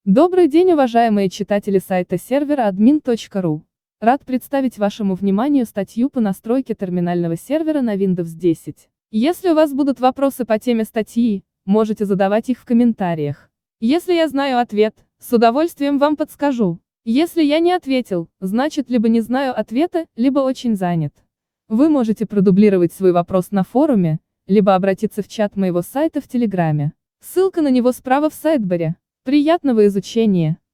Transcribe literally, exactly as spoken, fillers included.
Добрый день, уважаемые читатели сайта сервера админ точка ру. Рад представить вашему вниманию статью по настройке терминального сервера на Windows десять. Если у вас будут вопросы по теме статьи, можете задавать их в комментариях. Если я знаю ответ, с удовольствием вам подскажу. Если я не ответил, значит либо не знаю ответа, либо очень занят. Вы можете продублировать свой вопрос на форуме, либо обратиться в чат моего сайта в Телеграме. Ссылка на него справа в сайдбаре. Приятного изучения!